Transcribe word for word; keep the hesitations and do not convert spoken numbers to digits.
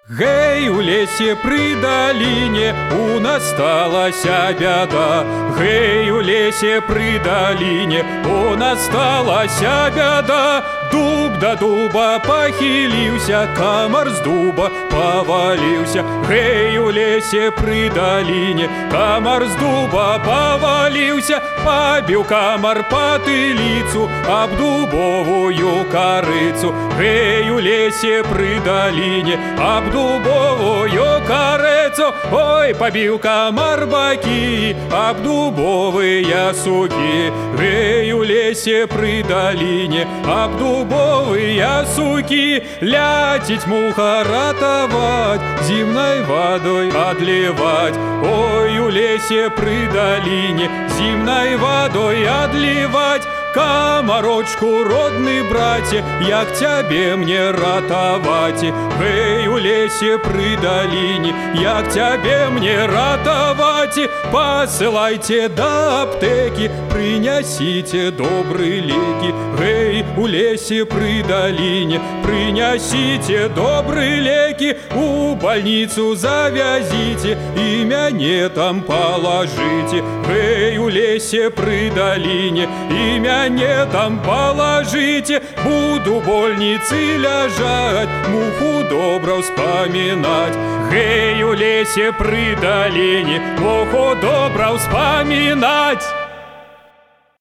Гэй, у лесе пры далине у нас сталася бяда. Гэй, у лесе пры далине у нас сталася бяда. Дуб да дуба пахіліўся, камар з дуба паваліўся. Гэй, у лесе пры далине камар з дуба паваліўся. Пабіў камар патыліцу аб дубовую карыцу. Гэй, у лесе пры далине аб дубовую карыцу. Ой, пабіў камар бакі аб дубовыя сукі. Гэй, у лесе пры далине аб дубовыя сукі. Ляціць муха ратаваць, зімнай вадой адліваць. Ой, у лесе пры далине зімнай вадой адліваць. Камарочку, родны браце, як цябе мне ратаваць. Гэй, у лесе пры далине, як цябе мне ратаваць. Пасылайце да аптэкі, прынясіце добры лекі. Гэй, у лесе пры далине, прынясіце добры лекі. У бальніцу завязіце і мяне там палажыце. Гэй, у лесе пры далине, і мяне там палажыце. Буду больніцы ляжаць, муху добра ўспамінаць. Гэй, у лесе пры далине, муху добра ўспамінаць.